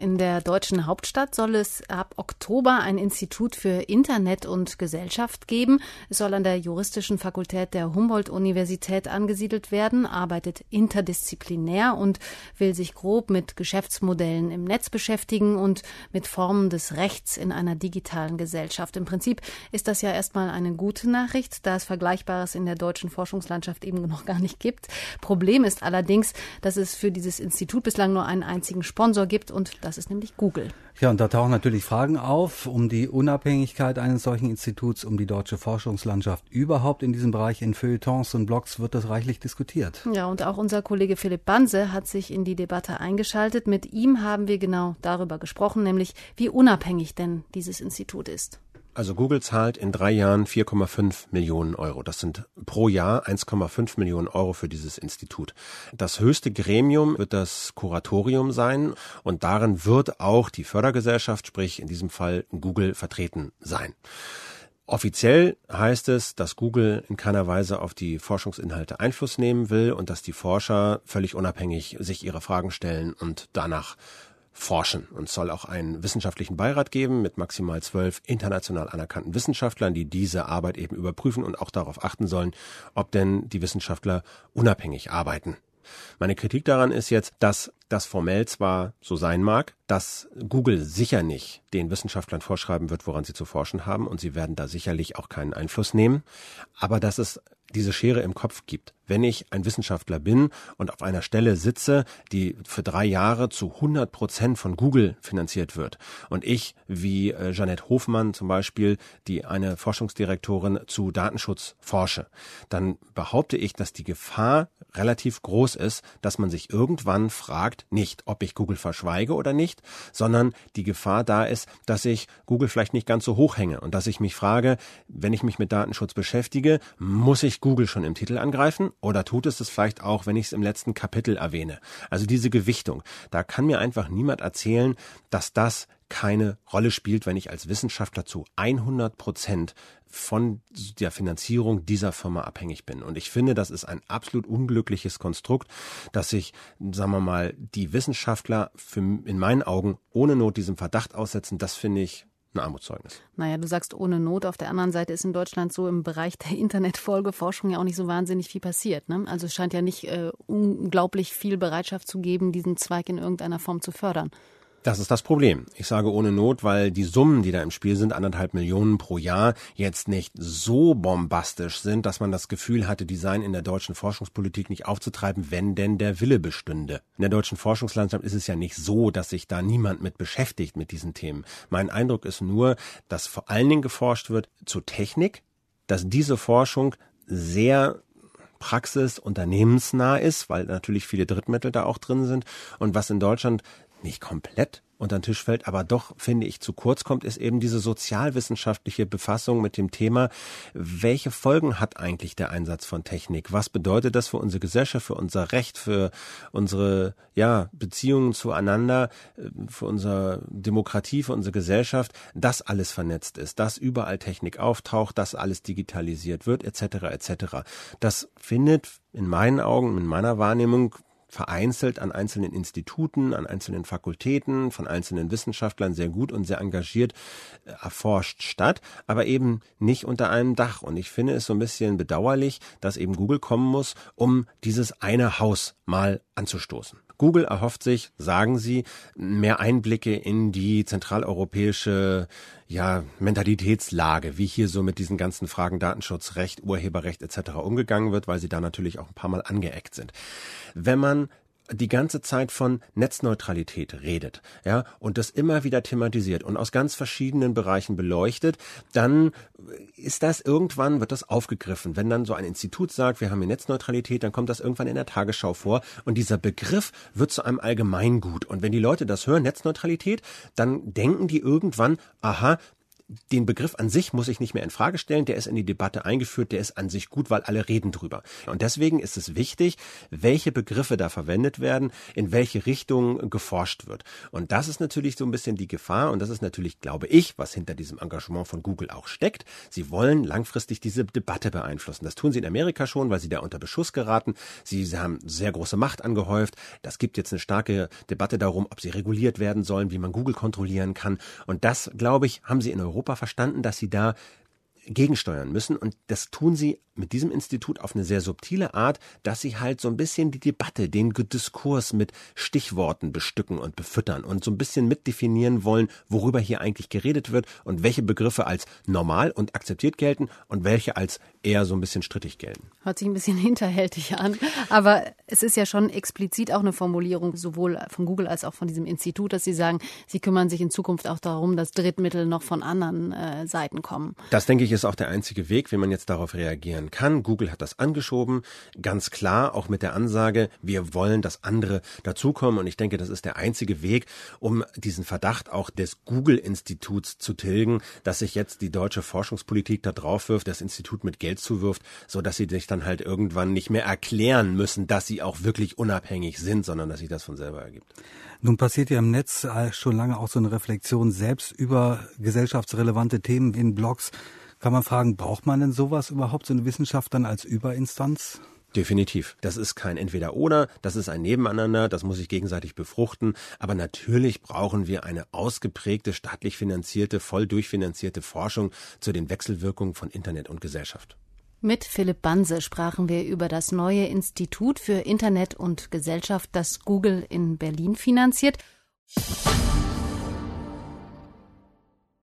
In der deutschen Hauptstadt soll es ab Oktober ein Institut für Internet und Gesellschaft geben. Es soll an der Juristischen Fakultät der Humboldt-Universität angesiedelt werden, arbeitet interdisziplinär und will sich grob mit Geschäftsmodellen im Netz beschäftigen und mit Formen des Rechts in einer digitalen Gesellschaft. Im Prinzip ist das ja erstmal eine gute Nachricht, da es Vergleichbares in der deutschen Forschungslandschaft eben noch gar nicht gibt. Problem ist allerdings, dass es für dieses Institut bislang nur einen einzigen Sponsor gibt, und das ist nämlich Google. Ja, und da tauchen natürlich Fragen auf um die Unabhängigkeit eines solchen Instituts, um die deutsche Forschungslandschaft überhaupt in diesem Bereich. In Feuilletons und Blogs wird das reichlich diskutiert. Ja, und auch unser Kollege Philipp Banse hat sich in die Debatte eingeschaltet. Mit ihm haben wir genau darüber gesprochen, nämlich wie unabhängig denn dieses Institut ist. Also Google zahlt in 3 Jahren 4,5 Millionen Euro. Das sind pro Jahr 1,5 Millionen Euro für dieses Institut. Das höchste Gremium wird das Kuratorium sein und darin wird auch die Fördergesellschaft, sprich in diesem Fall Google, vertreten sein. Offiziell heißt es, dass Google in keiner Weise auf die Forschungsinhalte Einfluss nehmen will und dass die Forscher völlig unabhängig sich ihre Fragen stellen und danach forschen. Und es soll auch einen wissenschaftlichen Beirat geben mit maximal 12 international anerkannten Wissenschaftlern, die diese Arbeit eben überprüfen und auch darauf achten sollen, ob denn die Wissenschaftler unabhängig arbeiten. Meine Kritik daran ist jetzt, dass das formell zwar so sein mag, dass Google sicher nicht den Wissenschaftlern vorschreiben wird, woran sie zu forschen haben, und sie werden da sicherlich auch keinen Einfluss nehmen, aber dass es diese Schere im Kopf gibt. Wenn ich ein Wissenschaftler bin und auf einer Stelle sitze, die für 3 Jahre zu 100% von Google finanziert wird und ich, wie Jeanette Hofmann zum Beispiel, die eine Forschungsdirektorin zu Datenschutz forsche, dann behaupte ich, dass die Gefahr relativ groß ist, dass man sich irgendwann fragt, nicht, ob ich Google verschweige oder nicht, sondern die Gefahr da ist, dass ich Google vielleicht nicht ganz so hoch hänge und dass ich mich frage, wenn ich mich mit Datenschutz beschäftige, muss ich Google schon im Titel angreifen oder tut es vielleicht auch, wenn ich es im letzten Kapitel erwähne? Also diese Gewichtung, da kann mir einfach niemand erzählen, dass das keine Rolle spielt, wenn ich als Wissenschaftler zu 100% von der Finanzierung dieser Firma abhängig bin. Und ich finde, das ist ein absolut unglückliches Konstrukt, dass sich, sagen wir mal, die Wissenschaftler in meinen Augen ohne Not diesem Verdacht aussetzen. Das finde ich ein Armutszeugnis. Naja, du sagst ohne Not. Auf der anderen Seite ist in Deutschland so im Bereich der Internetfolgeforschung ja auch nicht so wahnsinnig viel passiert, ne? Also es scheint ja nicht unglaublich viel Bereitschaft zu geben, diesen Zweig in irgendeiner Form zu fördern. Das ist das Problem. Ich sage ohne Not, weil die Summen, die da im Spiel sind, 1,5 Millionen pro Jahr, jetzt nicht so bombastisch sind, dass man das Gefühl hatte, die seien in der deutschen Forschungspolitik nicht aufzutreiben, wenn denn der Wille bestünde. In der deutschen Forschungslandschaft ist es ja nicht so, dass sich da niemand mit beschäftigt mit diesen Themen. Mein Eindruck ist nur, dass vor allen Dingen geforscht wird zu Technik, dass diese Forschung sehr praxisunternehmensnah ist, weil natürlich viele Drittmittel da auch drin sind. Und was in Deutschland nicht komplett unter den Tisch fällt, aber doch, finde ich, zu kurz kommt, ist eben diese sozialwissenschaftliche Befassung mit dem Thema, welche Folgen hat eigentlich der Einsatz von Technik? Was bedeutet das für unsere Gesellschaft, für unser Recht, für unsere Beziehungen zueinander, für unsere Demokratie, für unsere Gesellschaft, dass alles vernetzt ist, dass überall Technik auftaucht, dass alles digitalisiert wird, etc. etc. Das findet in meinen Augen, in meiner Wahrnehmung vereinzelt an einzelnen Instituten, an einzelnen Fakultäten, von einzelnen Wissenschaftlern sehr gut und sehr engagiert erforscht statt, aber eben nicht unter einem Dach. Und ich finde es so ein bisschen bedauerlich, dass eben Google kommen muss, um dieses eine Haus mal anzustoßen. Google erhofft sich, sagen sie, mehr Einblicke in die zentraleuropäische Mentalitätslage, wie hier so mit diesen ganzen Fragen Datenschutzrecht, Urheberrecht etc. umgegangen wird, weil sie da natürlich auch ein paar Mal angeeckt sind. Wenn man die ganze Zeit von Netzneutralität redet, und das immer wieder thematisiert und aus ganz verschiedenen Bereichen beleuchtet, dann ist das irgendwann, wird das aufgegriffen. Wenn dann so ein Institut sagt, wir haben hier Netzneutralität, dann kommt das irgendwann in der Tagesschau vor und dieser Begriff wird zu einem Allgemeingut. Und wenn die Leute das hören, Netzneutralität, dann denken die irgendwann, aha, den Begriff an sich muss ich nicht mehr in Frage stellen, der ist in die Debatte eingeführt, der ist an sich gut, weil alle reden drüber. Und deswegen ist es wichtig, welche Begriffe da verwendet werden, in welche Richtung geforscht wird. Und das ist natürlich so ein bisschen die Gefahr und das ist natürlich, glaube ich, was hinter diesem Engagement von Google auch steckt. Sie wollen langfristig diese Debatte beeinflussen. Das tun sie in Amerika schon, weil sie da unter Beschuss geraten. Sie haben sehr große Macht angehäuft. Das gibt jetzt eine starke Debatte darum, ob sie reguliert werden sollen, wie man Google kontrollieren kann. Und das, glaube ich, haben sie in Europa verstanden, dass sie da gegensteuern müssen. Und das tun sie mit diesem Institut auf eine sehr subtile Art, dass sie halt so ein bisschen die Debatte, den Diskurs mit Stichworten bestücken und befüttern und so ein bisschen mitdefinieren wollen, worüber hier eigentlich geredet wird und welche Begriffe als normal und akzeptiert gelten und welche als eher so ein bisschen strittig gelten. Hört sich ein bisschen hinterhältig an, aber es ist ja schon explizit auch eine Formulierung, sowohl von Google als auch von diesem Institut, dass sie sagen, sie kümmern sich in Zukunft auch darum, dass Drittmittel noch von anderen Seiten kommen. Das, denke ich, ist auch der einzige Weg, wie man jetzt darauf reagieren kann. Google hat das angeschoben, ganz klar, auch mit der Ansage, wir wollen, dass andere dazukommen. Und ich denke, das ist der einzige Weg, um diesen Verdacht auch des Google-Instituts zu tilgen, dass sich jetzt die deutsche Forschungspolitik da drauf wirft, das Institut mit Geld zuwirft, so dass sie sich dann halt irgendwann nicht mehr erklären müssen, dass sie auch wirklich unabhängig sind, sondern dass sich das von selber ergibt. Nun passiert ja im Netz schon lange auch so eine Reflexion selbst über gesellschaftsrelevante Themen in Blogs. Kann man fragen, braucht man denn sowas überhaupt, so eine Wissenschaft dann als Überinstanz? Definitiv. Das ist kein Entweder-Oder, das ist ein Nebeneinander, das muss sich gegenseitig befruchten. Aber natürlich brauchen wir eine ausgeprägte, staatlich finanzierte, voll durchfinanzierte Forschung zu den Wechselwirkungen von Internet und Gesellschaft. Mit Philipp Banse sprachen wir über das neue Institut für Internet und Gesellschaft, das Google in Berlin finanziert.